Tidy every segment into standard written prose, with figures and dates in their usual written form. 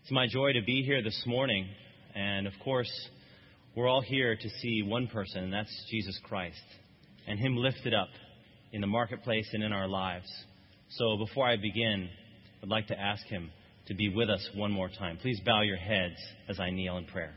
It's my joy to be here this morning. And of course, we're all here to see one person, and that's Jesus Christ, and Him lifted up in the marketplace and in our lives. So before I begin, I'd like to ask Him to be with us one more time. Please bow your heads as I kneel in prayer.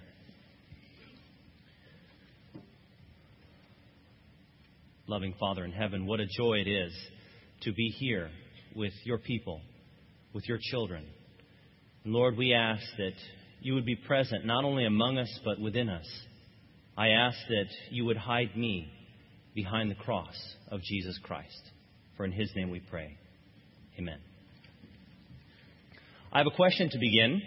Loving Father in heaven, what a joy it is to be here with your people, with your children. And Lord, we ask that you would be present not only among us, but within us. I ask that you would hide me behind the cross of Jesus Christ. For in His name we pray. Amen. I have a question to begin.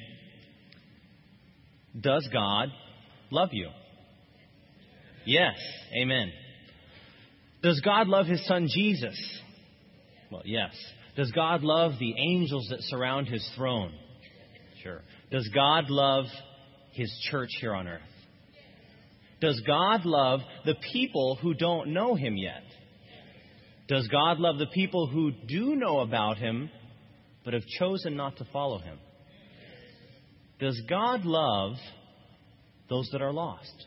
Does God love you? Yes. Amen. Does God love His Son Jesus? Well, yes. Does God love the angels that surround His throne? Sure. Does God love His church here on earth? Does God love the people who don't know Him yet? Does God love the people who do know about Him but have chosen not to follow Him? Does God love those that are lost?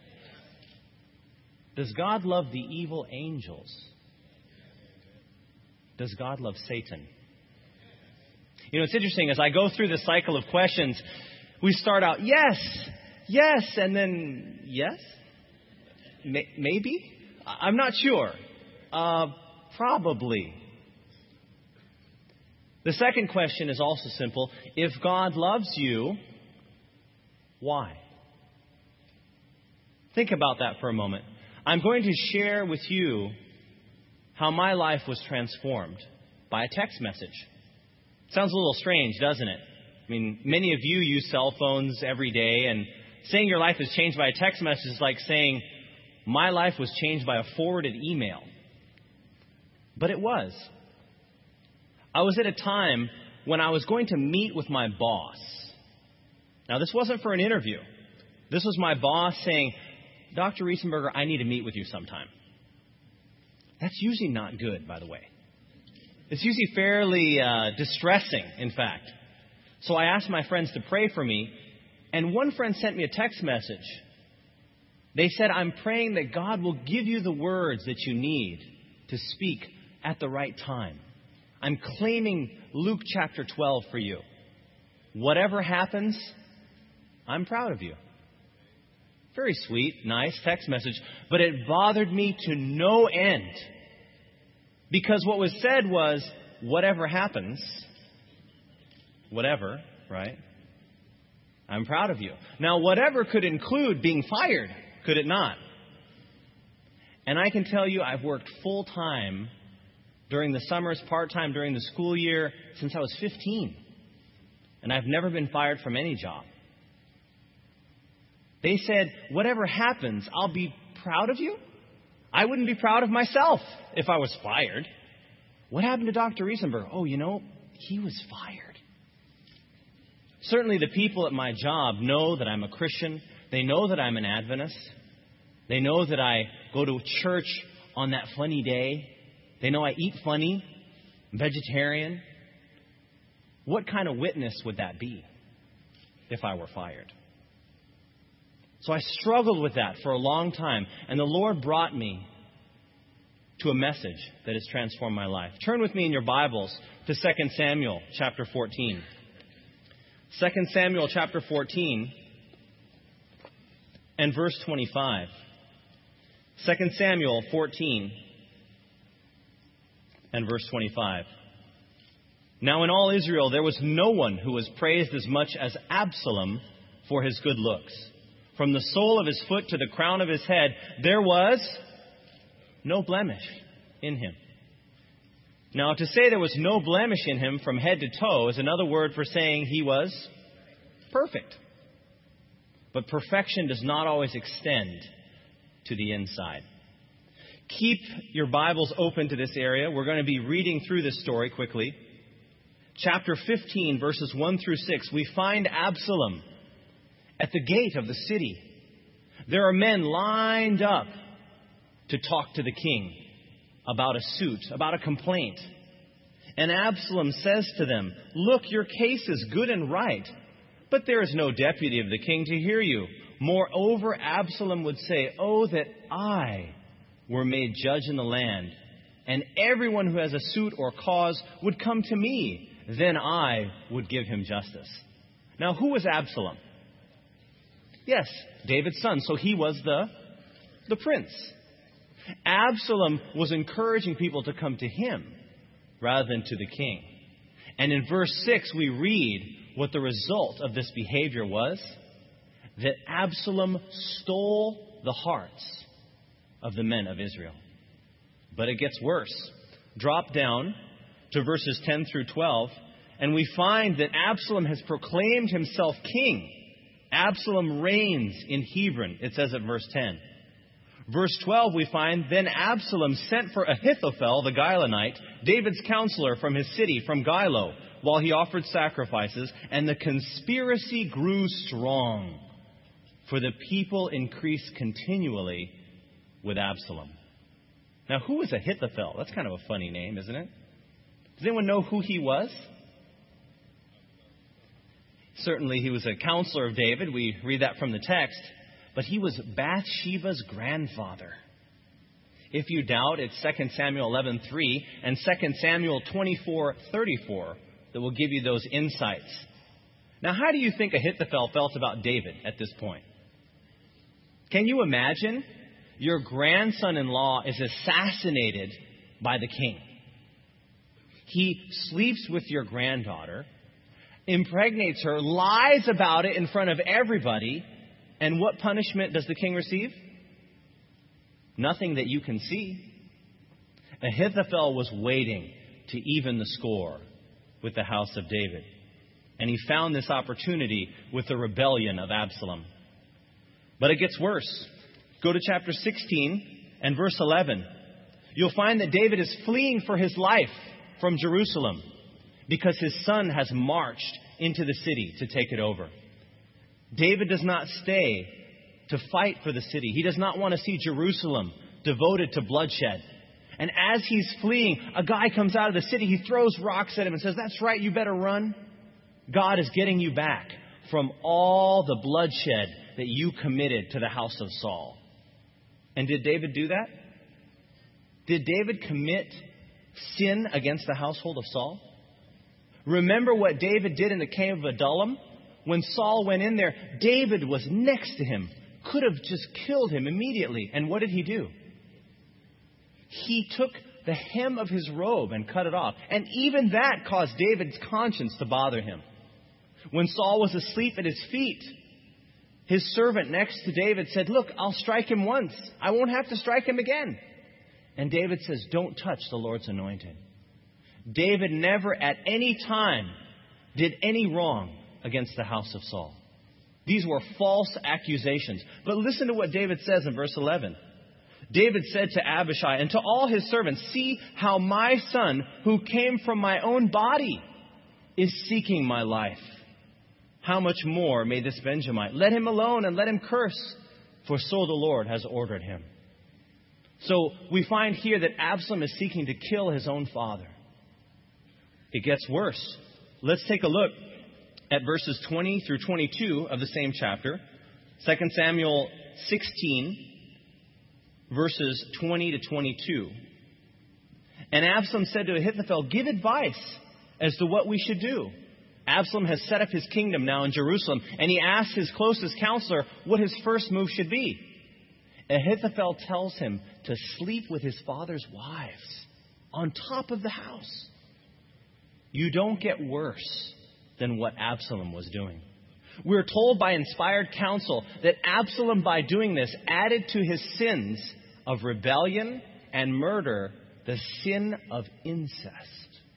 Does God love the evil angels? Does God love Satan? You know, it's interesting. As I go through the cycle of questions, we start out, yes, and then yes, maybe. I'm not sure. Probably. The second question is also simple. If God loves you, why? Think about that for a moment. I'm going to share with you how my life was transformed by a text message. Sounds a little strange, doesn't it? I mean, many of you use cell phones every day, and saying your life is changed by a text message is like saying my life was changed by a forwarded email. But it was. I was at a time when I was going to meet with my boss. Now, this wasn't for an interview. This was my boss saying, Dr. Riesenberger, I need to meet with you sometime. That's usually not good, by the way. It's usually fairly distressing, in fact. So I asked my friends to pray for me, and one friend sent me a text message. They said, I'm praying that God will give you the words that you need to speak at the right time. I'm claiming Luke chapter 12 for you. Whatever happens, I'm proud of you. Very sweet, nice text message, but it bothered me to no end. Because what was said was, whatever happens, whatever, right? I'm proud of you. Now, whatever could include being fired, could it not? And I can tell you I've worked full-time during the summers, part-time during the school year, since I was 15. And I've never been fired from any job. They said, whatever happens, I'll be proud of you? I wouldn't be proud of myself if I was fired. What happened to Dr. Riesenberg? Oh, you know, he was fired. Certainly the people at my job know that I'm a Christian. They know that I'm an Adventist. They know that I go to church on that funny day. They know I eat funny. I'm vegetarian. What kind of witness would that be if I were fired? So I struggled with that for a long time. And the Lord brought me to a message that has transformed my life. Turn with me in your Bibles to 2 Samuel chapter 14. 2 Samuel chapter 14 and verse 25. 2 Samuel 14 and verse 25. Now in all Israel there was no one who was praised as much as Absalom for his good looks. From the sole of his foot to the crown of his head, there was no blemish in him. Now, to say there was no blemish in him from head to toe is another word for saying he was perfect. But perfection does not always extend to the inside. Keep your Bibles open to this area. We're going to be reading through this story quickly. Chapter 15, verses 1 through 6, we find Absalom at the gate of the city. There are men lined up to talk to the king about a suit, about a complaint. And Absalom says to them, "Look, your case is good and right, But there is no deputy of the king to hear you. Moreover, Absalom would say, oh, that I were made judge in the land, and everyone who has a suit or cause would come to me. Then I would give him justice. Now, who was Absalom? Yes, David's son. So he was the prince. Absalom was encouraging people to come to him rather than to the king. And in verse 6, we read what the result of this behavior was: that Absalom stole the hearts of the men of Israel. But it gets worse. Drop down to verses 10 through 12, and we find that Absalom has proclaimed himself king. Absalom reigns in Hebron, it says at verse 10. Verse 12, we find, then Absalom sent for Ahithophel, the Gilonite, David's counselor from his city, from Gilo, while he offered sacrifices, and the conspiracy grew strong, for the people increased continually with Absalom. Now, who was Ahithophel? That's kind of a funny name, isn't it? Does anyone know who he was? Certainly, he was a counselor of David. We read that from the text. But he was Bathsheba's grandfather. If you doubt, it's 2 Samuel 11:3 and 2 Samuel 24:34 that will give you those insights. Now, how do you think Ahithophel felt about David at this point? Can you imagine? Your grandson-in-law is assassinated by the king. He sleeps with your granddaughter, impregnates her, lies about it in front of everybody, and what punishment does the king receive? Nothing that you can see. Ahithophel was waiting to even the score with the house of David. And he found this opportunity with the rebellion of Absalom. But it gets worse. Go to chapter 16 and verse 11. You'll find that David is fleeing for his life from Jerusalem because his son has marched into the city to take it over. David does not stay to fight for the city. He does not want to see Jerusalem devoted to bloodshed. And as he's fleeing, a guy comes out of the city. He throws rocks at him and says, that's right, you better run. God is getting you back from all the bloodshed that you committed to the house of Saul. And did David do that? Did David commit sin against the household of Saul? Remember what David did in the cave of Adullam? When Saul went in there, David was next to him. Could have just killed him immediately. And what did he do? He took the hem of his robe and cut it off. And even that caused David's conscience to bother him. When Saul was asleep at his feet, his servant next to David said, look, I'll strike him once. I won't have to strike him again. And David says, don't touch the Lord's anointed. David never at any time did any wrong against the house of Saul. These were false accusations. But listen to what David says in verse 11. David said to Abishai and to all his servants, see how my son, who came from my own body, is seeking my life. How much more may this Benjamite? Let him alone and let him curse, for so the Lord has ordered him. So we find here that Absalom is seeking to kill his own father. It gets worse. Let's take a look at verses 20 through 22 of the same chapter. 2 Samuel 16, verses 20 to 22. And Absalom said to Ahithophel, give advice as to what we should do. Absalom has set up his kingdom now in Jerusalem, and he asks his closest counselor what his first move should be. Ahithophel tells him to sleep with his father's wives on top of the house. You don't get worse than what Absalom was doing. We're told by inspired counsel that Absalom, by doing this, added to his sins of rebellion and murder the sin of incest.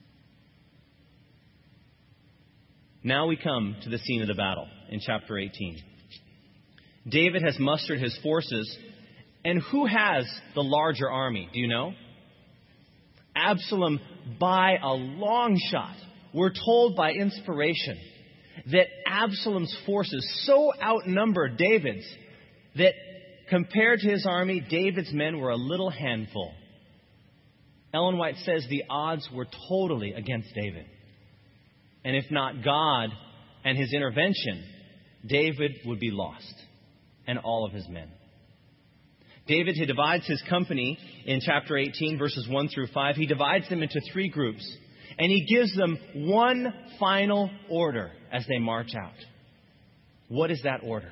Now we come to the scene of the battle in chapter 18. David has mustered his forces. And who has the larger army? Do you know? Absalom, by a long shot. We're told by inspiration that Absalom's forces so outnumbered David's that compared to his army, David's men were a little handful. Ellen White says the odds were totally against David. And if not God and his intervention, David would be lost, and all of his men. David, he divides his company in chapter 18, verses 1 through 5. He divides them into 3 groups, and he gives them one final order as they march out. What is that order?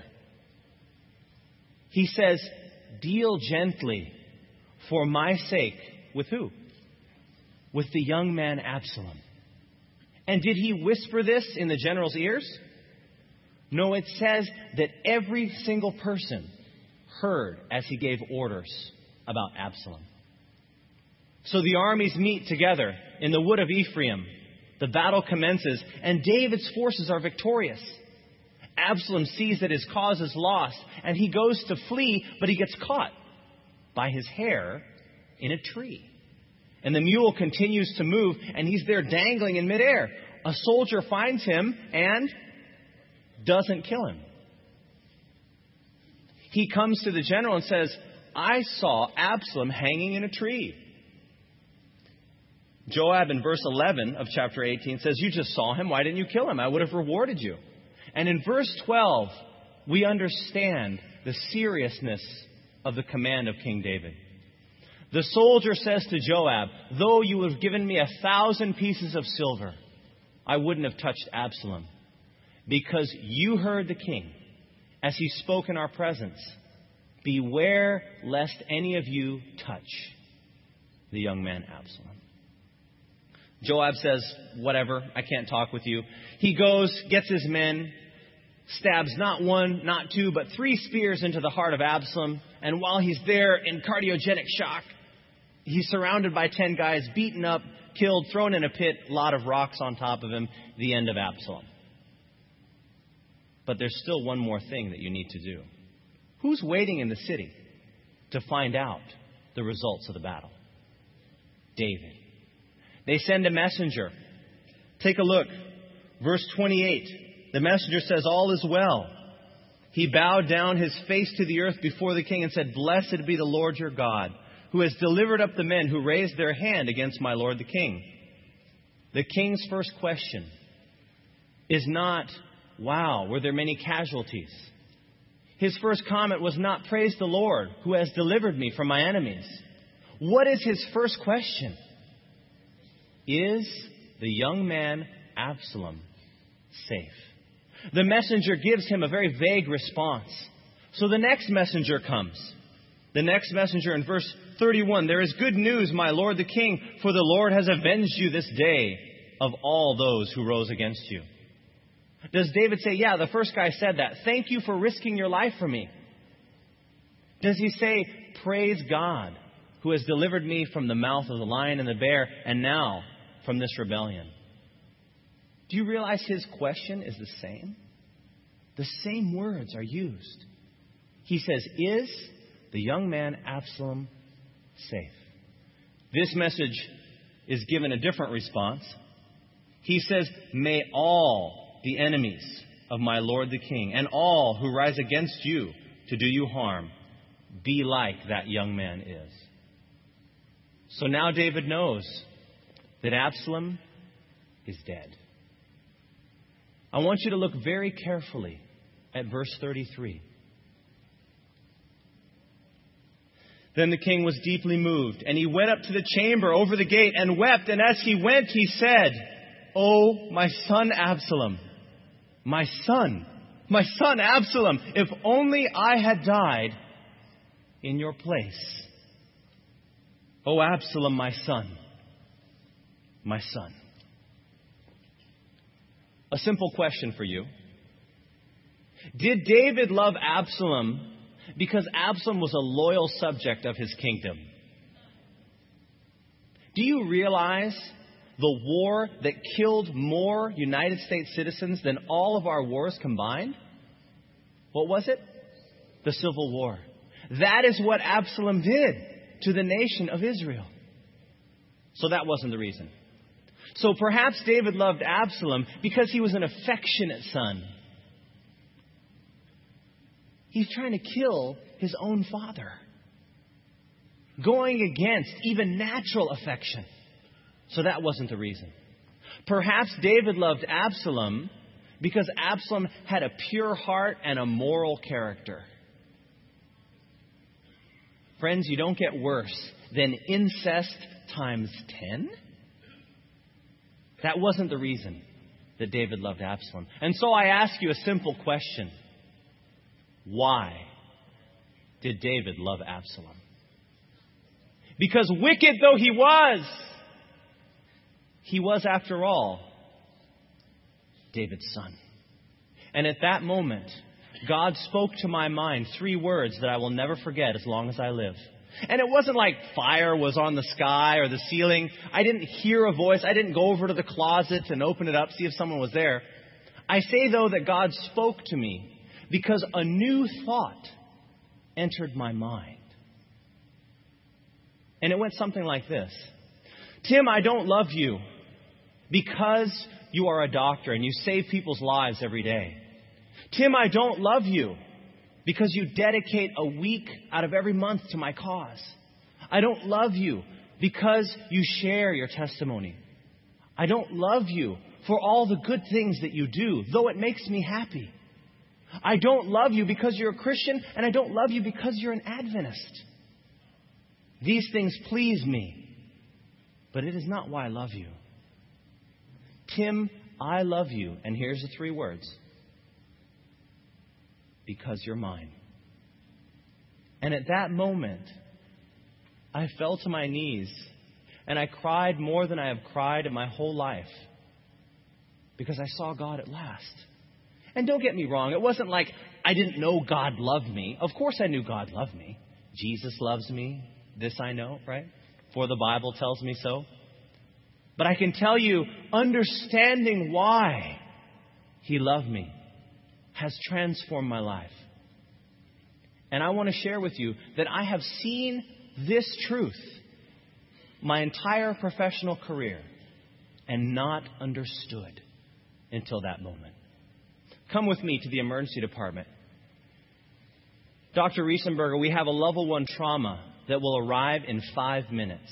He says, deal gently for my sake. With who? With the young man Absalom. And did he whisper this in the general's ears? No, it says that every single person heard as he gave orders about Absalom. So the armies meet together in the wood of Ephraim. The battle commences, and David's forces are victorious. Absalom sees that his cause is lost, and he goes to flee, but he gets caught by his hair in a tree. And the mule continues to move, and he's there dangling in midair. A soldier finds him and doesn't kill him. He comes to the general and says, I saw Absalom hanging in a tree. Joab in verse 11 of chapter 18 says, you just saw him. Why didn't you kill him? I would have rewarded you. And in verse 12, we understand the seriousness of the command of King David. The soldier says to Joab, though you have given me 1,000 pieces of silver, I wouldn't have touched Absalom, because you heard the king as he spoke in our presence. Beware lest any of you touch the young man Absalom. Joab says, whatever, I can't talk with you. He goes, gets his men, stabs not 1, not 2, but 3 spears into the heart of Absalom. And while he's there in cardiogenic shock, he's surrounded by 10 guys, beaten up, killed, thrown in a pit, a lot of rocks on top of him, the end of Absalom. But there's still one more thing that you need to do. Who's waiting in the city to find out the results of the battle? David. They send a messenger. Take a look. Verse 28. The messenger says, all is well. He bowed down his face to the earth before the king and said, blessed be the Lord your God, who has delivered up the men who raised their hand against my lord the king. The king's first question is not, wow, were there many casualties? His first comment was not, praise the Lord who has delivered me from my enemies. What is his first question? Is the young man Absalom safe? The messenger gives him a very vague response. So the next messenger comes. The next messenger in verse 31, there is good news, my lord the king, for the Lord has avenged you this day of all those who rose against you. Does David say, yeah, the first guy said that. Thank you for risking your life for me. Does he say, praise God who has delivered me from the mouth of the lion and the bear, and now from this rebellion? Do you realize his question is the same? The same words are used. He says, is the young man Absalom safe? This message is given a different response. He says, may all the enemies of my lord the king and all who rise against you to do you harm be like that young man is. So now David knows that Absalom is dead. I want you to look very carefully at verse 33. Then the king was deeply moved, and he went up to the chamber over the gate and wept. And as he went, he said, oh, my son Absalom, my son Absalom, if only I had died in your place. Oh, Absalom, my son. A simple question for you. Did David love Absalom because Absalom was a loyal subject of his kingdom? Do you realize the war that killed more United States citizens than all of our wars combined? What was it? The Civil War. That is what Absalom did to the nation of Israel. So that wasn't the reason. So perhaps David loved Absalom because he was an affectionate son. He's trying to kill his own father, going against even natural affection. So that wasn't the reason. Perhaps David loved Absalom Because Absalom had a pure heart and a moral character. Friends, you don't get worse than incest times 10. That wasn't the reason that David loved Absalom. And so I ask you a simple question. Why did David love Absalom? Because wicked though he was, after all, David's son. And at that moment, God spoke to my mind 3 words that I will never forget as long as I live. And it wasn't like fire was on the sky or the ceiling. I didn't hear a voice. I didn't go over to the closet and open it up, see if someone was there. I say, though, that God spoke to me because a new thought entered my mind. And it went something like this. Tim, I don't love you because you are a doctor and you save people's lives every day. Tim, I don't love you because you dedicate a week out of every month to my cause. I don't love you because you share your testimony. I don't love you for all the good things that you do, though it makes me happy. I don't love you because you're a Christian, and I don't love you because you're an Adventist. These things please me, but it is not why I love you. Tim, I love you, and here's the 3 words. Because you're mine. And at that moment, I fell to my knees and I cried more than I have cried in my whole life because I saw God at last. And don't get me wrong, it wasn't like I didn't know God loved me. Of course I knew God loved me. Jesus loves me. This I know, right? For the Bible tells me so. But I can tell you, understanding why He loved me has transformed my life. And I want to share with you that I have seen this truth my entire professional career and not understood until that moment. Come with me to the emergency department. Dr. Riesenberger, we have a level 1 trauma that will arrive in 5 minutes.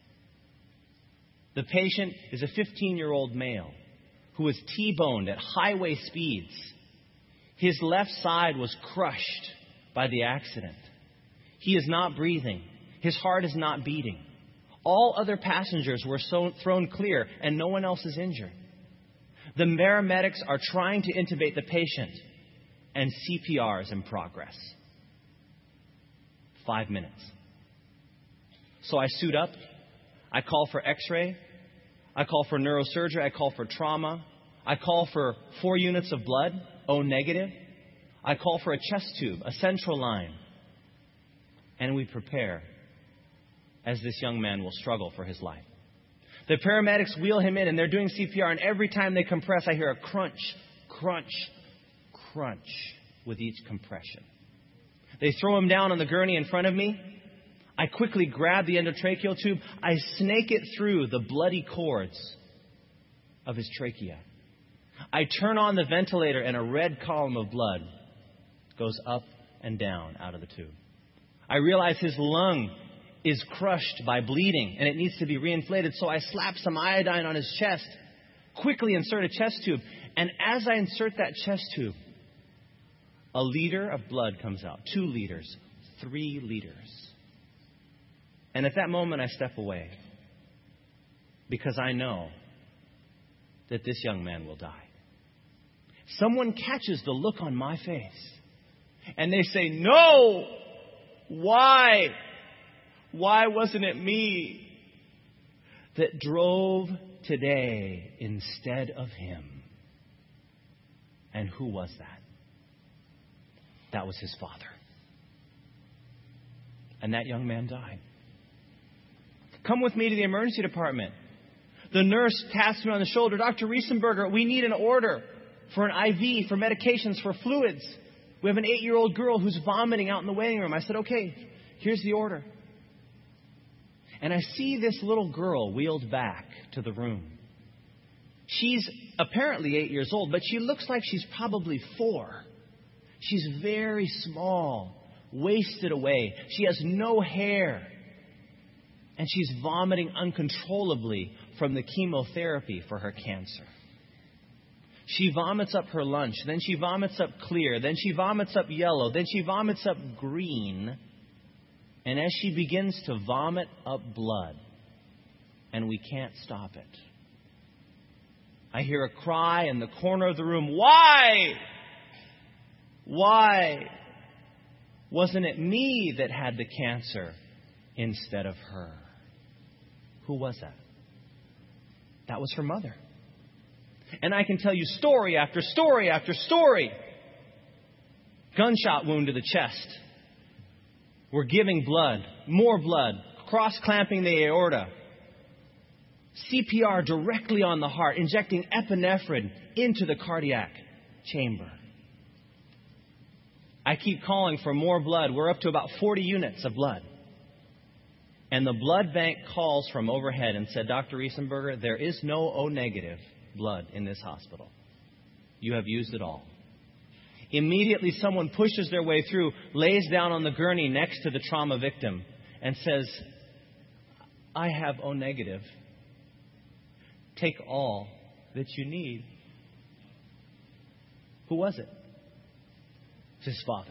The patient is a 15-year-old male who was T-boned at highway speeds. His left side was crushed by the accident. He is not breathing. His heart is not beating. All other passengers were thrown clear, and no one else is injured. The paramedics are trying to intubate the patient, and CPR is in progress. 5 minutes. So I suit up. I call for X-ray. I call for neurosurgery. I call for trauma. I call for 4 units of blood, O negative. I call for a chest tube, a central line. And we prepare as this young man will struggle for his life. The paramedics wheel him in and they're doing CPR. And every time they compress, I hear a crunch, crunch, crunch with each compression. They throw him down on the gurney in front of me. I quickly grab the endotracheal tube. I snake it through the bloody cords of his trachea. I turn on the ventilator and a red column of blood goes up and down out of the tube. I realize his lung is crushed by bleeding and it needs to be reinflated. So I slap some iodine on his chest, quickly insert a chest tube. And as I insert that chest tube, a liter of blood comes out. 2 liters, 3 liters. And at that moment, I step away because I know that this young man will die. Someone catches the look on my face and they say, no, why? Why wasn't it me that drove today instead of him? And who was that? That was his father. And that young man died. Come with me to the emergency department. The nurse taps me on the shoulder. Dr. Riesenberger, we need an order for an IV, for medications, for fluids. We have an 8-year-old girl who's vomiting out in the waiting room. I said, okay, here's the order. And I see this little girl wheeled back to the room. She's apparently 8 years old, but she looks like she's probably 4. She's very small, wasted away. She has no hair. And she's vomiting uncontrollably from the chemotherapy for her cancer. She vomits up her lunch. Then she vomits up clear. Then she vomits up yellow. Then she vomits up green. And as she begins to vomit up blood, and we can't stop it, I hear a cry in the corner of the room. Why? Why wasn't it me that had the cancer instead of her? Who was that? That was her mother. And I can tell you story after story after story. Gunshot wound to the chest. We're giving blood, more blood, cross-clamping the aorta. CPR directly on the heart, injecting epinephrine into the cardiac chamber. I keep calling for more blood. We're up to about 40 units of blood. And the blood bank calls from overhead and said, Dr. Riesenberger, there is no O negative blood in this hospital. You have used it all. Immediately someone pushes their way through, lays down on the gurney next to the trauma victim and says, I have O negative. Take all that you need. Who was it? It's his father.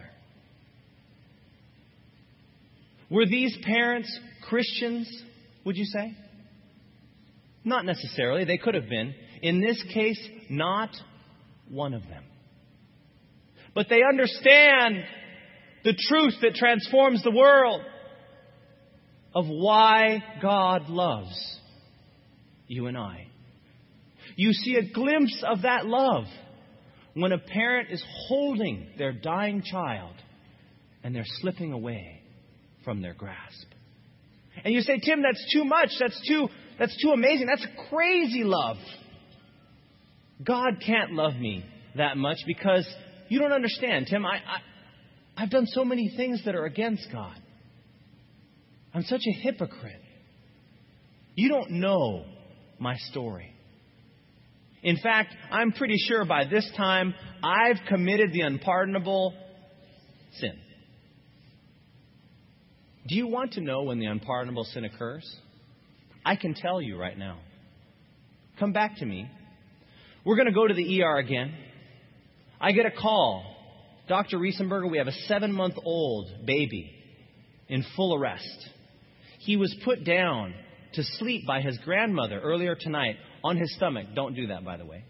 Were these parents Christians, would you say? Not necessarily. They could have been. In this case, not one of them. But they understand the truth that transforms the world of why God loves you and I. You see a glimpse of that love when a parent is holding their dying child and they're slipping away from their grasp. And you say, Tim, that's too much. That's too amazing. That's crazy love. God can't love me that much because you don't understand, Tim. I've done so many things that are against God. I'm such a hypocrite. You don't know my story. In fact, I'm pretty sure by this time I've committed the unpardonable sin. Do you want to know when the unpardonable sin occurs? I can tell you right now. Come back to me. We're going to go to the ER again. I get a call. Dr. Riesenberger, we have a 7-month-old baby in full arrest. He was put down to sleep by his grandmother earlier tonight on his stomach. Don't do that, by the way.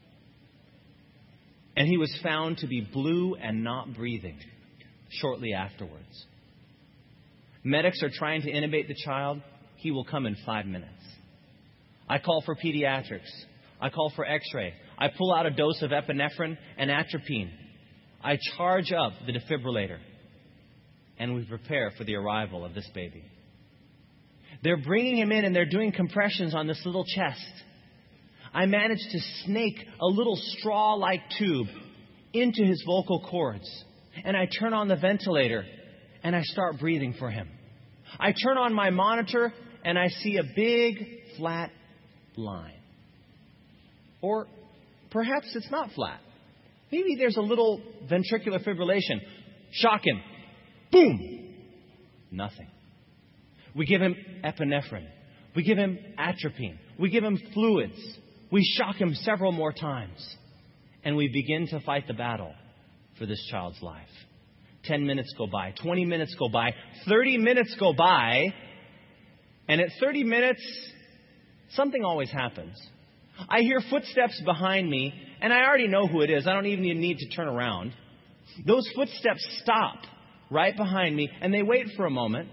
And he was found to be blue and not breathing shortly afterwards. Medics are trying to intubate the child. He will come in 5 minutes. I call for pediatrics. I call for x-ray. I pull out a dose of epinephrine and atropine. I charge up the defibrillator. And we prepare for the arrival of this baby. They're bringing him in and they're doing compressions on this little chest. I manage to snake a little straw-like tube into his vocal cords. And I turn on the ventilator and I start breathing for him. I turn on my monitor and I see a big, flat line. Or perhaps it's not flat. Maybe there's a little ventricular fibrillation. Shock him. Boom! Nothing. We give him epinephrine. We give him atropine. We give him fluids. We shock him several more times. And we begin to fight the battle for this child's life. 10 minutes go by. 20 minutes go by. 30 minutes go by. And at 30 minutes, something always happens. I hear footsteps behind me, and I already know who it is. I don't even need to turn around. Those footsteps stop right behind me, and they wait for a moment.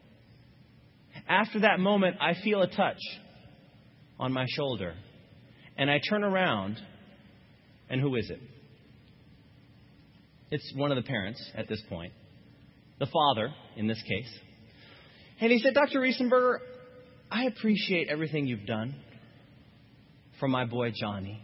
After that moment, I feel a touch on my shoulder. And I turn around, and who is it? It's one of the parents at this point. The father, in this case. And he said, Dr. Riesenberger, I appreciate everything you've done for my boy Johnny.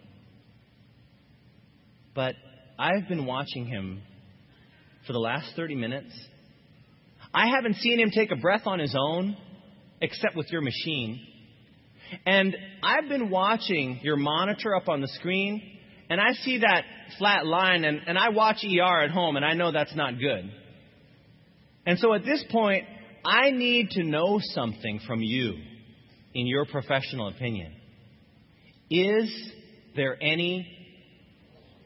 But I've been watching him for the last 30 minutes. I haven't seen him take a breath on his own, except with your machine. And I've been watching your monitor up on the screen, and I see that flat line, and I watch ER at home, and I know that's not good. And so at this point, I need to know something from you, in your professional opinion. Is there any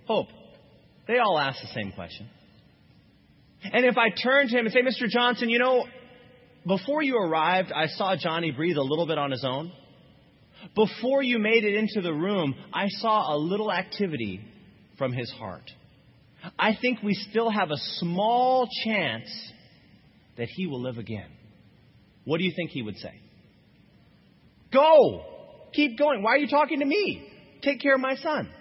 Hope. They all ask the same question. And if I turn to him and say, Mr. Johnson, before you arrived, I saw Johnny breathe a little bit on his own. Before you made it into the room, I saw a little activity from his heart. I think we still have a small chance that he will live again. What do you think he would say? Go! Keep going. Why are you talking to me? Take care of my son.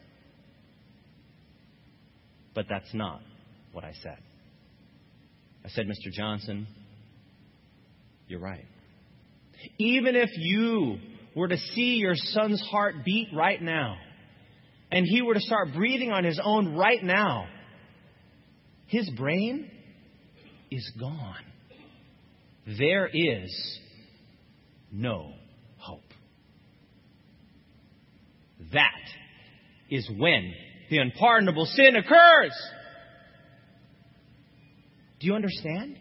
But that's not what I said. I said, Mr. Johnson, you're right. Even if you were to see your son's heart beat right now, and he were to start breathing on his own right now, his brain is gone. There is no hope. That is when the unpardonable sin occurs. Do you understand?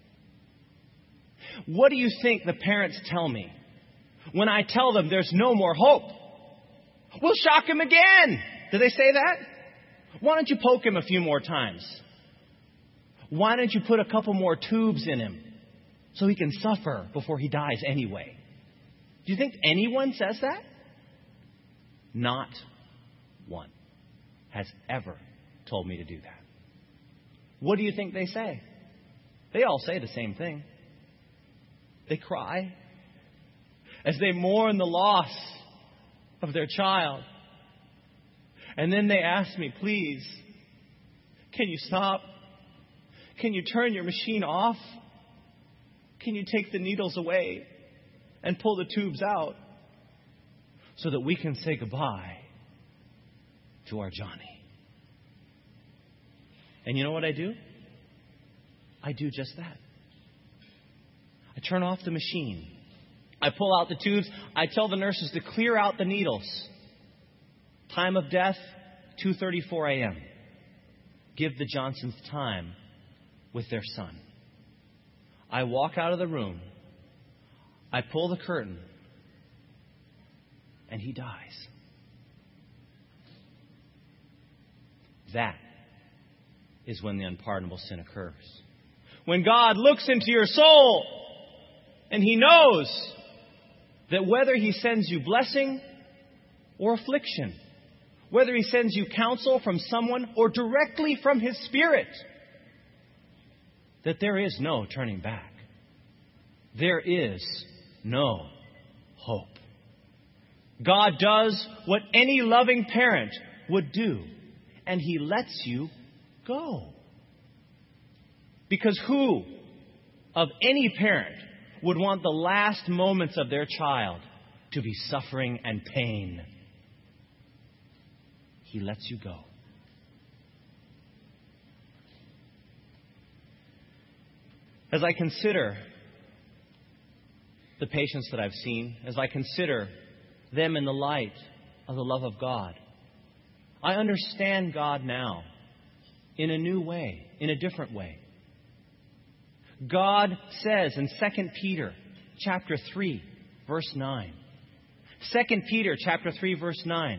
What do you think the parents tell me when I tell them there's no more hope? We'll shock him again. Do they say that? Why don't you poke him a few more times? Why don't you put a couple more tubes in him so he can suffer before he dies anyway? Do you think anyone says that? Not one has ever told me to do that. What do you think they say? They all say the same thing. They cry as they mourn the loss of their child. And then they ask me, please, can you stop? Can you turn your machine off? Can you take the needles away and pull the tubes out so that we can say goodbye to our Johnny? And you know what I do? I do just that. I turn off the machine. I pull out the tubes. I tell the nurses to clear out the needles. Time of death, 2:34 a.m. Give the Johnsons time with their son. I walk out of the room. I pull the curtain. And he dies. That is when the unpardonable sin occurs. When God looks into your soul and He knows that whether He sends you blessing or affliction, whether He sends you counsel from someone or directly from His Spirit, that there is no turning back. There is no hope. God does what any loving parent would do, and He lets you go. Because who of any parent would want the last moments of their child to be suffering and pain? He lets you go. As I consider the patients that I've seen, as I consider them in the light of the love of God, I understand God now in a new way, in a different way. God says in 2 Peter chapter 3, verse 9. 2 Peter chapter 3, verse 9.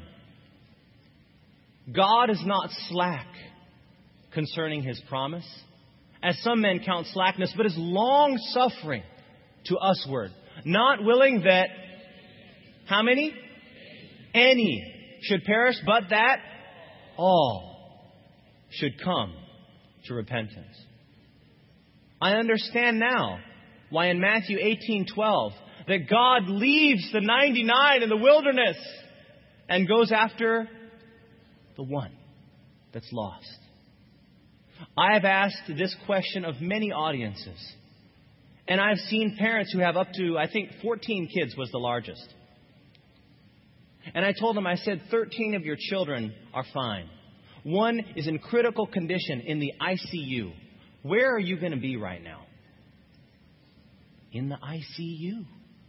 God is not slack concerning His promise, as some men count slackness, but is long-suffering to usward, not willing that, how many? Any should perish, but that all should come to repentance. I understand now why in Matthew 18:12 that God leaves the 99 in the wilderness and goes after the one that's lost. I have asked this question of many audiences, and I've seen parents who have up to, 14 kids was the largest. And I told them, I said, 13 of your children are fine. One is in critical condition in the ICU. Where are you going to be right now? In the ICU.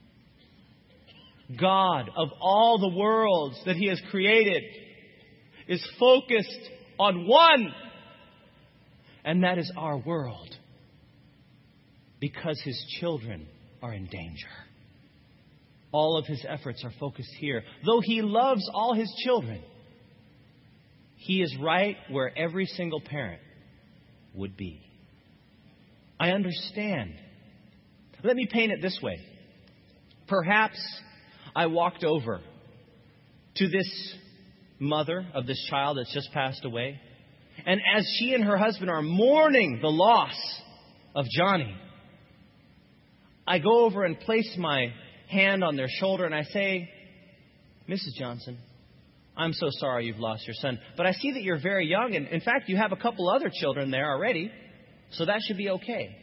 God, of all the worlds that He has created, is focused on one. And that is our world. Because His children are in danger. All of His efforts are focused here. Though He loves all His children, He is right where every single parent would be. I understand. Let me paint it this way. Perhaps I walked over to this mother of this child that's just passed away, and as she and her husband are mourning the loss of Johnny, I go over and place my hand on their shoulder and I say, Mrs. Johnson, I'm so sorry you've lost your son, but I see that you're very young, and in fact, you have a couple other children there already, so that should be okay.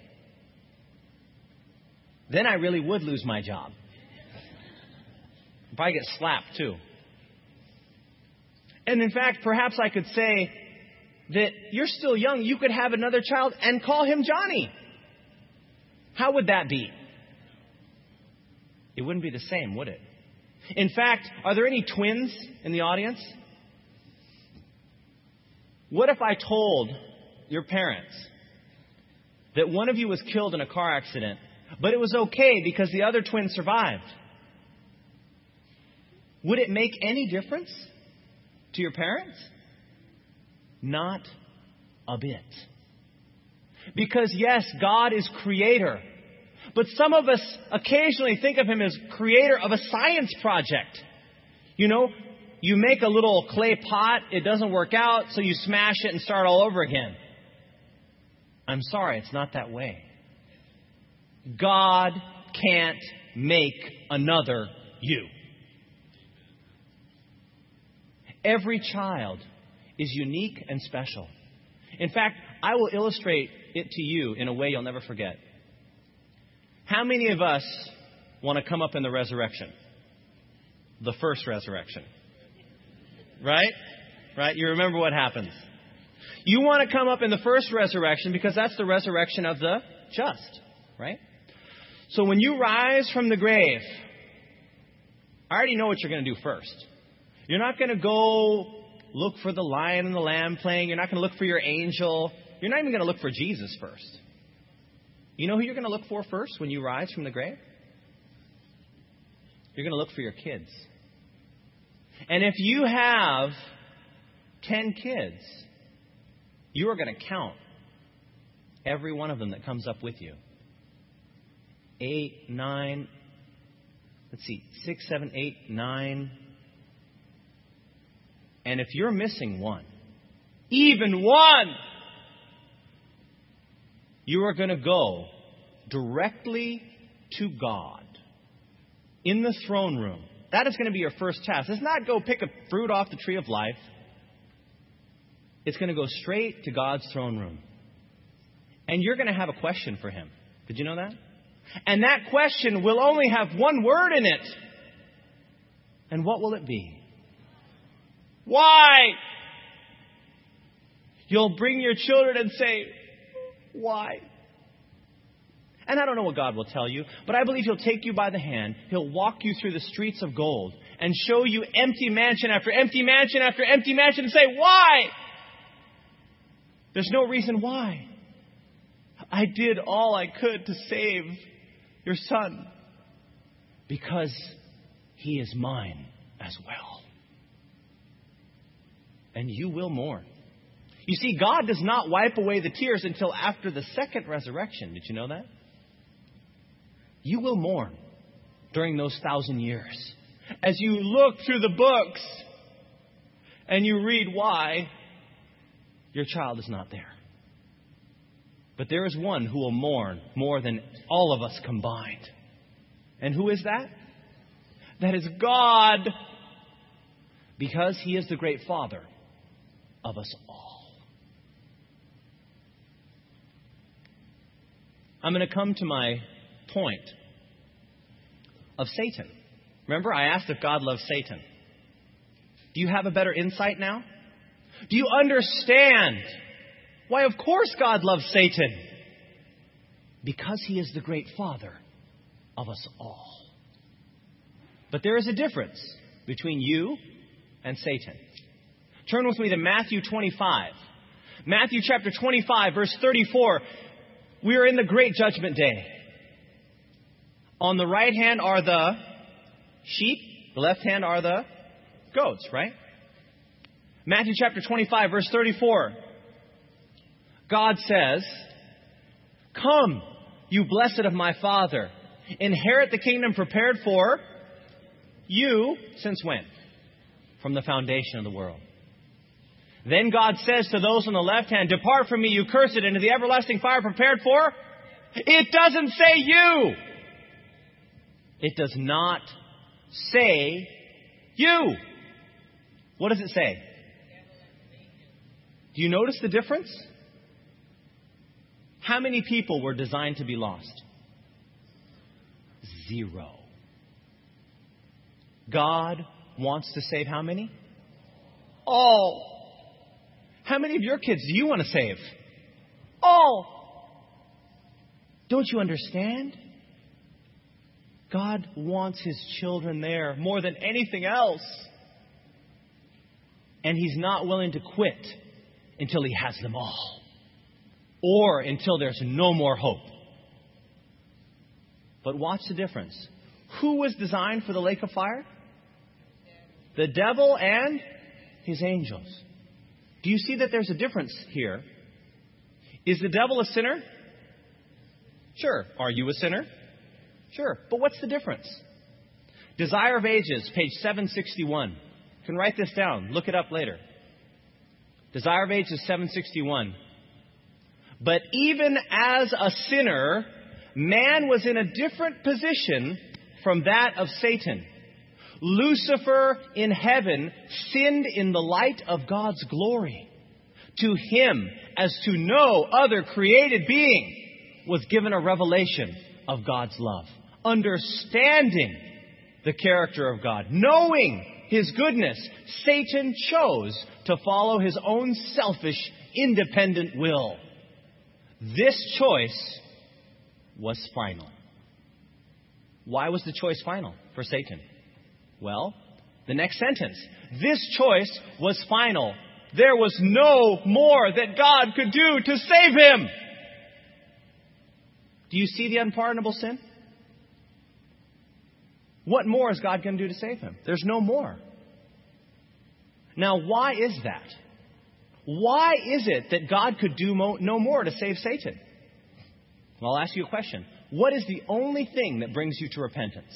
Then I really would lose my job. I'd probably get slapped too. And in fact, perhaps I could say that you're still young. You could have another child and call him Johnny. How would that be? It wouldn't be the same, would it? In fact, are there any twins in the audience? What if I told your parents that one of you was killed in a car accident, but it was okay because the other twin survived? Would it make any difference to your parents? Not a bit. Because yes, God is creator. But some of us occasionally think of Him as creator of a science project. You know, you make a little clay pot, it doesn't work out, so you smash it and start all over again. I'm sorry, it's not that way. God can't make another you. Every child is unique and special. In fact, I will illustrate it to you in a way you'll never forget. How many of us want to come up in the resurrection? The first resurrection. Right? Right? You remember what happens. You want to come up in the first resurrection because that's the resurrection of the just. Right? So when you rise from the grave, I already know what you're going to do first. You're not going to go look for the lion and the lamb playing. You're not going to look for your angel. You're not even going to look for Jesus first. You know who you're going to look for first when you rise from the grave? You're going to look for your kids. And if you have 10 kids, you are going to count every one of them that comes up with you. 8, 9, 6, 7, 8, 9. And if you're missing one, even one, you are going to go directly to God in the throne room. That is going to be your first task. It's not go pick a fruit off the tree of life. It's going to go straight to God's throne room. And you're going to have a question for Him. Did you know that? And that question will only have one word in it. And what will it be? Why? You'll bring your children and say, why? And I don't know what God will tell you, but I believe He'll take you by the hand. He'll walk you through the streets of gold and show you empty mansion after empty mansion after empty mansion and say, why? There's no reason why. I did all I could to save your son because he is mine as well. And you will mourn. You see, God does not wipe away the tears until after the second resurrection. Did you know that? You will mourn during those 1,000 years. As you look through the books and you read why your child is not there. But there is one who will mourn more than all of us combined. And who is that? That is God. Because He is the great Father of us all. I'm going to come to my point of Satan. Remember, I asked if God loves Satan. Do you have a better insight now? Do you understand why, of course, God loves Satan? Because He is the great Father of us all. But there is a difference between you and Satan. Turn with me to Matthew 25. Matthew chapter 25, verse 34. We are in the great judgment day. On the right hand are the sheep. The left hand are the goats, right? Matthew chapter 25, verse 34. God says, "Come, you blessed of my Father, inherit the kingdom prepared for you since when? From the foundation of the world." Then God says to those on the left hand, "Depart from me, you cursed, into the everlasting fire prepared for..." It doesn't say you. It does not say you. What does it say? Do you notice the difference? How many people were designed to be lost? 0. God wants to save how many? All. How many of your kids do you want to save? All. Don't you understand? God wants His children there more than anything else. And He's not willing to quit until He has them all. Or until there's no more hope. But watch the difference. Who was designed for the lake of fire? The devil and his angels. Do you see that there's a difference here? Is the devil a sinner? Sure. Are you a sinner? Sure. But what's the difference? Desire of Ages, page 761. You can write this down. Look it up later. Desire of Ages 761. But even as a sinner, man was in a different position from that of Satan. Lucifer in heaven sinned in the light of God's glory. To him, as to no other created being, was given a revelation of God's love. Understanding the character of God, knowing His goodness, Satan chose to follow his own selfish, independent will. This choice was final. Why was the choice final for Satan? Well, the next sentence. This choice was final. There was no more that God could do to save him. Do you see the unpardonable sin? What more is God going to do to save him? There's no more. Now, why is that? Why is it that God could do no more to save Satan? Well, I'll ask you a question. What is the only thing that brings you to repentance?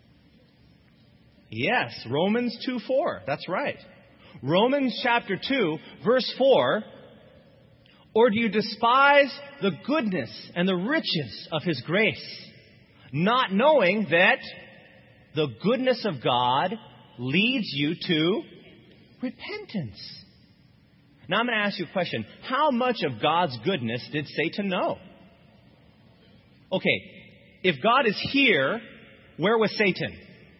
Yes, Romans 2:4. That's right. Romans chapter 2, verse 4. Or do you despise the goodness and the riches of His grace, not knowing that the goodness of God leads you to repentance? Now I'm going to ask you a question. How much of God's goodness did Satan know? Okay, if God is here, where was Satan?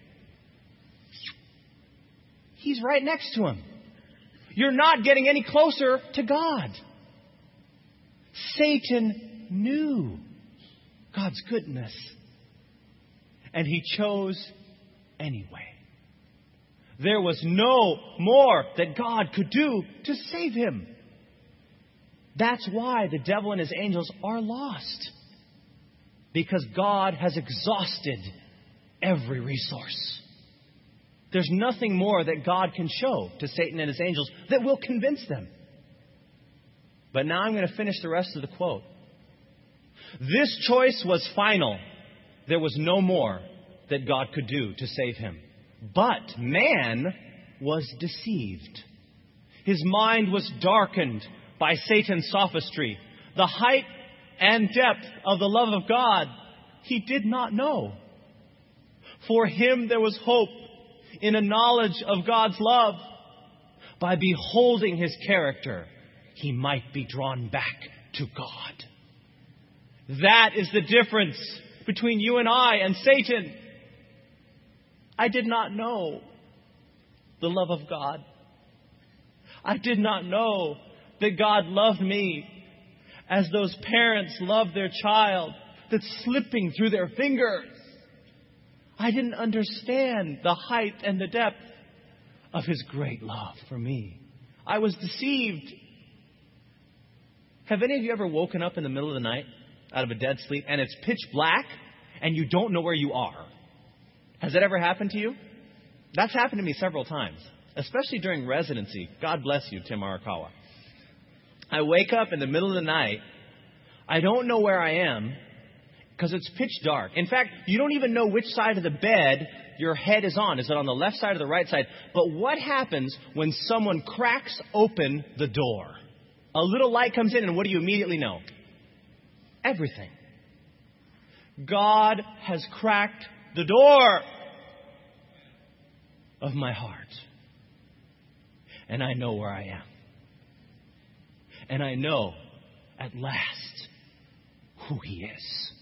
He's right next to him. You're not getting any closer to God. Satan knew God's goodness. And he chose anyway. There was no more that God could do to save him. That's why the devil and his angels are lost. Because God has exhausted every resource. There's nothing more that God can show to Satan and his angels that will convince them. But now I'm going to finish the rest of the quote. This choice was final. There was no more that God could do to save him. But man was deceived. His mind was darkened by Satan's sophistry. The height and depth of the love of God he did not know. For him there was hope in a knowledge of God's love. By beholding His character, he might be drawn back to God. That is the difference between you and I and Satan. I did not know the love of God. I did not know that God loved me as those parents love their child that's slipping through their fingers. I didn't understand the height and the depth of His great love for me. I was deceived. Have any of you ever woken up in the middle of the night out of a dead sleep and it's pitch black and you don't know where you are? Has that ever happened to you? That's happened to me several times. especially during residency. God bless you, Tim Arakawa. I wake up in the middle of the night. I don't know where I am because it's pitch dark. In fact, you don't even know which side of the bed your head is on. Is it on the left side or the right side? But what happens when someone cracks open the door? A little light comes in, and what do you immediately know? Everything. God has cracked the door of my heart. And I know where I am. And I know at last who He is.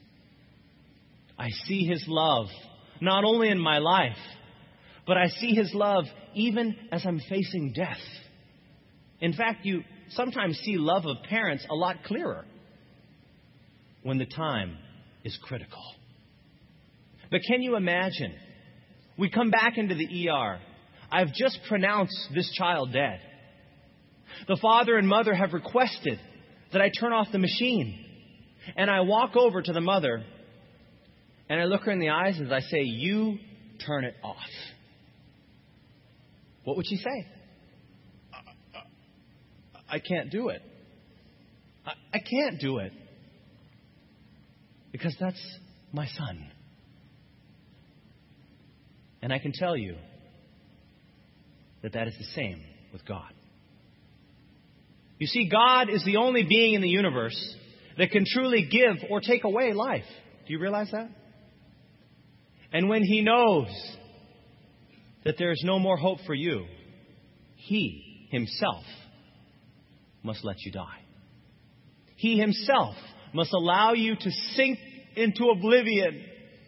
I see His love not only in my life, but I see His love even as I'm facing death. In fact, you sometimes see love of parents a lot clearer when the time is critical. But can you imagine? We come back into the ER. I've just pronounced this child dead. The father and mother have requested that I turn off the machine. And I walk over to the mother and I look her in the eyes as I say, "You turn it off." What would she say? I can't do it. I can't do it. Because that's my son. And I can tell you that that is the same with God. You see, God is the only being in the universe that can truly give or take away life. Do you realize that? And when He knows that there is no more hope for you, He Himself must let you die. He Himself must allow you to sink into oblivion.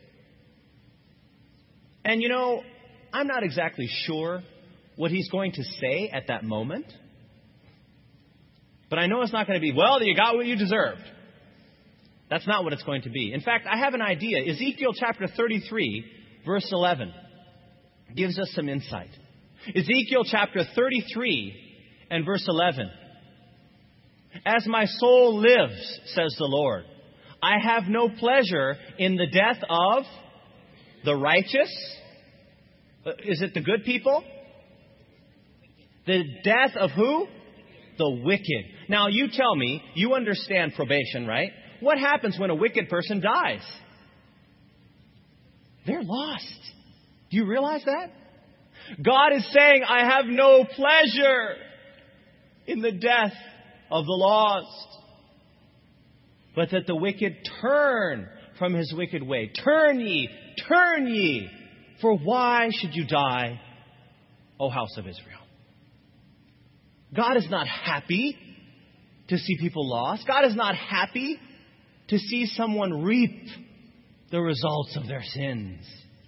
And you know, I'm not exactly sure what He's going to say at that moment. But I know it's not going to be, "Well, you got what you deserved." That's not what it's going to be. In fact, I have an idea. Ezekiel chapter 33, verse 11, gives us some insight. Ezekiel chapter 33 and verse 11. "As my soul lives, says the Lord, I have no pleasure in the death of the righteous." Is it the good people? The death of who? The wicked. Now, you tell me, you understand probation, right? What happens when a wicked person dies? They're lost. Do you realize that? God is saying, I have no pleasure in the death of the lost, but that the wicked turn from his wicked way. Turn ye, for why should you die, O house of Israel? God is not happy to see people lost. God is not happy to see someone reap the results of their sins.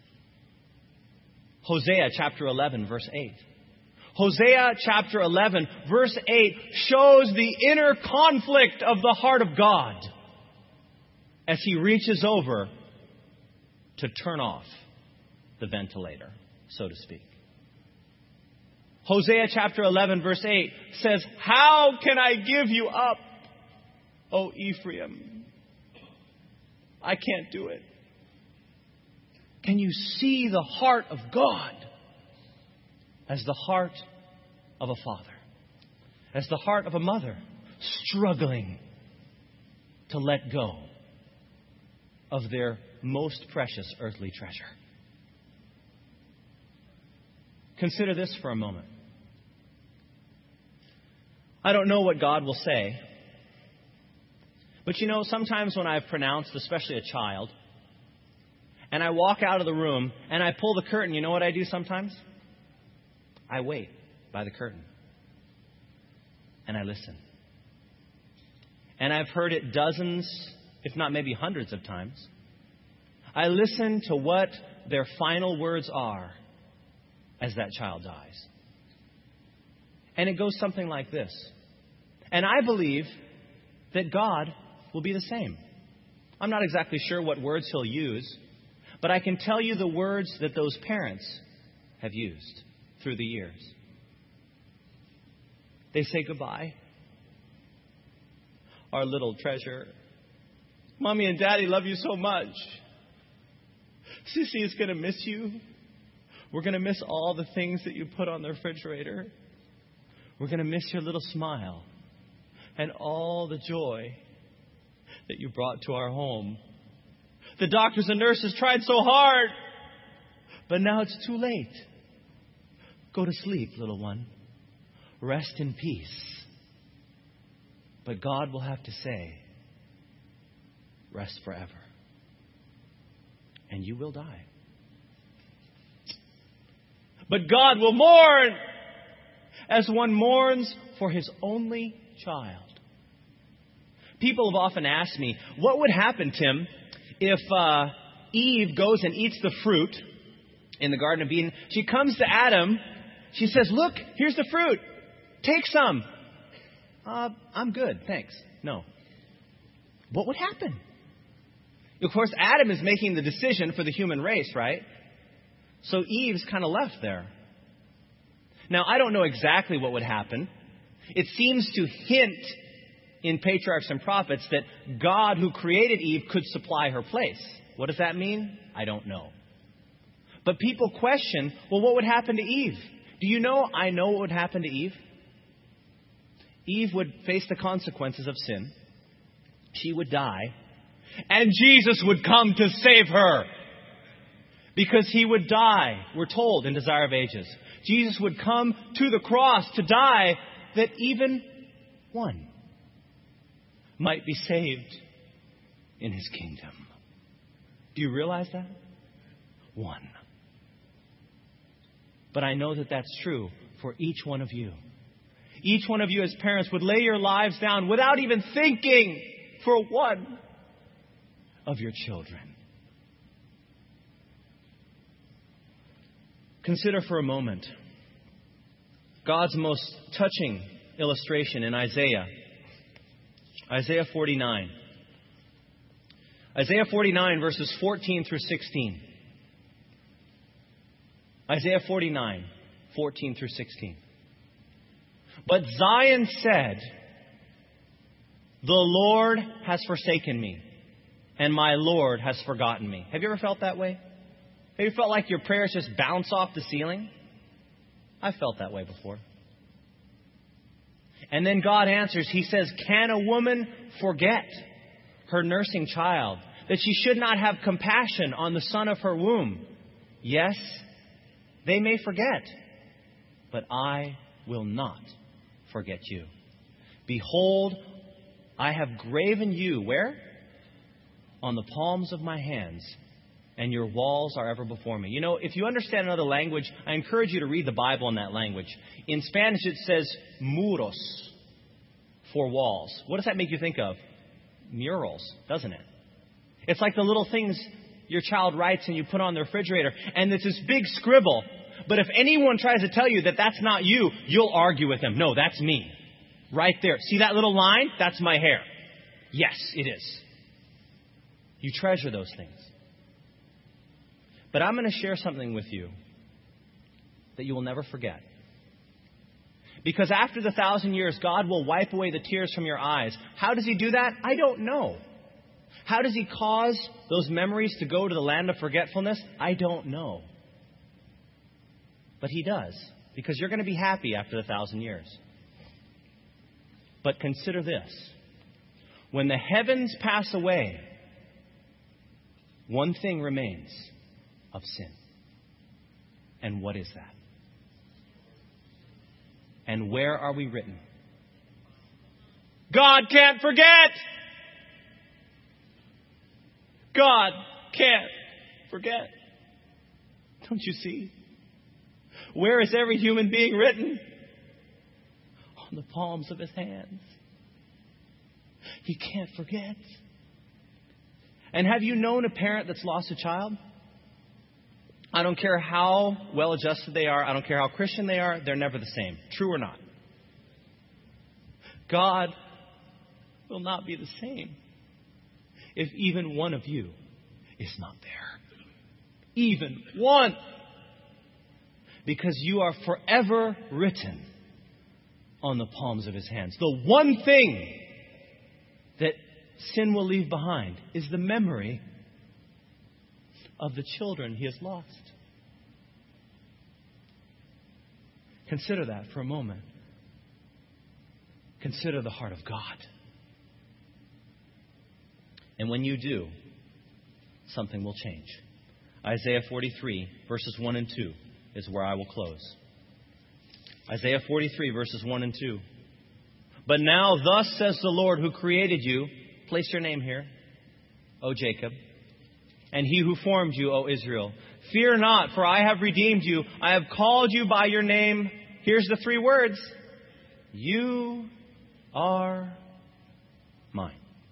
Hosea chapter 11, verse 8. Hosea chapter 11, verse 8 shows the inner conflict of the heart of God as He reaches over to turn off the ventilator, so to speak. Hosea chapter 11, verse 8 says, "How can I give you up, O Ephraim? I can't do it." Can you see the heart of God as the heart of a father, as the heart of a mother, struggling to let go of their most precious earthly treasure? Consider this for a moment. I don't know what God will say, but you know, sometimes when I've pronounced, especially a child, and I walk out of the room and I pull the curtain, you know what I do sometimes? I wait by the curtain. And I listen. And I've heard it dozens, if not maybe hundreds of times. I listen to what their final words are as that child dies. And it goes something like this. And I believe that God will be the same. I'm not exactly sure what words He'll use, but I can tell you the words that those parents have used through the years. They say goodbye. Our little treasure. Mommy and Daddy love you so much. Sissy is going to miss you. We're going to miss all the things that you put on the refrigerator. We're going to miss your little smile and all the joy that you brought to our home. The doctors and nurses tried so hard, but now it's too late. Go to sleep, little one. Rest in peace. But God will have to say, rest forever. And you will die. But God will mourn as one mourns for his only child. People have often asked me, what would happen, Tim, if Eve goes and eats the fruit in the Garden of Eden? She comes to Adam. She says, look, here's the fruit. Take some. I'm good, thanks. No. What would happen? Of course, Adam is making the decision for the human race, right? So Eve's kind of left there. Now, I don't know exactly what would happen. It seems to hint in Patriarchs and Prophets that God who created Eve could supply her place. What does that mean? I don't know. But people question, well, what would happen to Eve? Do you know I know what would happen to Eve? Eve would face the consequences of sin. She would die. And Jesus would come to save her. Because he would die, we're told in Desire of Ages. Jesus would come to the cross to die that even one might be saved in his kingdom. Do you realize that? One. But I know that that's true for each one of you. Each one of you as parents would lay your lives down without even thinking for one of your children. Consider for a moment God's most touching illustration in Isaiah. Isaiah 49. Isaiah 49 verses 14 through 16. Isaiah 49, 14 through 16. But Zion said, the Lord has forsaken me, and my Lord has forgotten me. Have you ever felt that way? Have you felt like your prayers just bounce off the ceiling? I've felt that way before. And then God answers. He says, can a woman forget her nursing child, that she should not have compassion on the son of her womb? Yes, they may forget, but I will not forget you. Behold, I have graven you, where? On the palms of my hands, and your walls are ever before me. You know, if you understand another language, I encourage you to read the Bible in that language. In Spanish, it says muros, for walls. What does that make you think of? Murals, doesn't it? It's like the little things your child writes and you put on the refrigerator, and it's this big scribble. But if anyone tries to tell you that that's not you, you'll argue with them. No, that's me. Right there. See that little line? That's my hair. Yes, it is. You treasure those things. But I'm going to share something with you that you will never forget. Because after the 1,000 years, God will wipe away the tears from your eyes. How does he do that? I don't know. How does he cause those memories to go to the land of forgetfulness? I don't know. But he does. Because you're going to be happy after the 1,000 years. But consider this. When the heavens pass away, one thing remains of sin. And what is that? And where are we written? God can't forget! God can't forget. Don't you see? Where is every human being written? On the palms of his hands. He can't forget. And have you known a parent that's lost a child? I don't care how well adjusted they are. I don't care how Christian they are. They're never the same. True or not? God will not be the same if even one of you is not there. Even one. Because you are forever written on the palms of his hands. The one thing that sin will leave behind is the memory of the children he has lost. Consider that for a moment. Consider the heart of God. And when you do, something will change. Isaiah 43, verses 1 and 2 is where I will close. Isaiah 43, verses 1 and 2. But now thus says the Lord who created you, place your name here, O Jacob, and He who formed you, O Israel. Fear not, for I have redeemed you. I have called you by your name. Here's the 3 words. You are mine.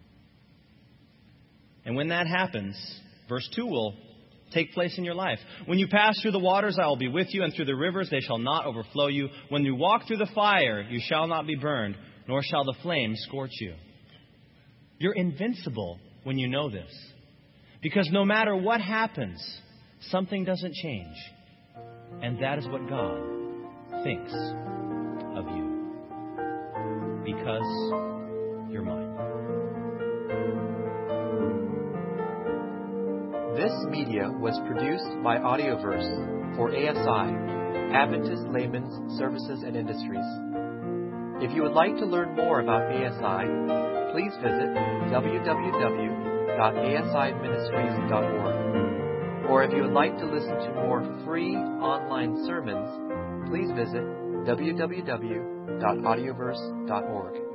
And when that happens, verse 2 will take place in your life. When you pass through the waters, I will be with you, and through the rivers, they shall not overflow you. When you walk through the fire, you shall not be burned, nor shall the flames scorch you. You're invincible when you know this. Because no matter what happens, something doesn't change. And that is what God thinks of you. Because you're mine. This media was produced by Audioverse for ASI, Adventist Layman's Services and Industries. If you would like to learn more about ASI, please visit www.asiministries.org. Or if you would like to listen to more free online sermons, please visit www.audioverse.org.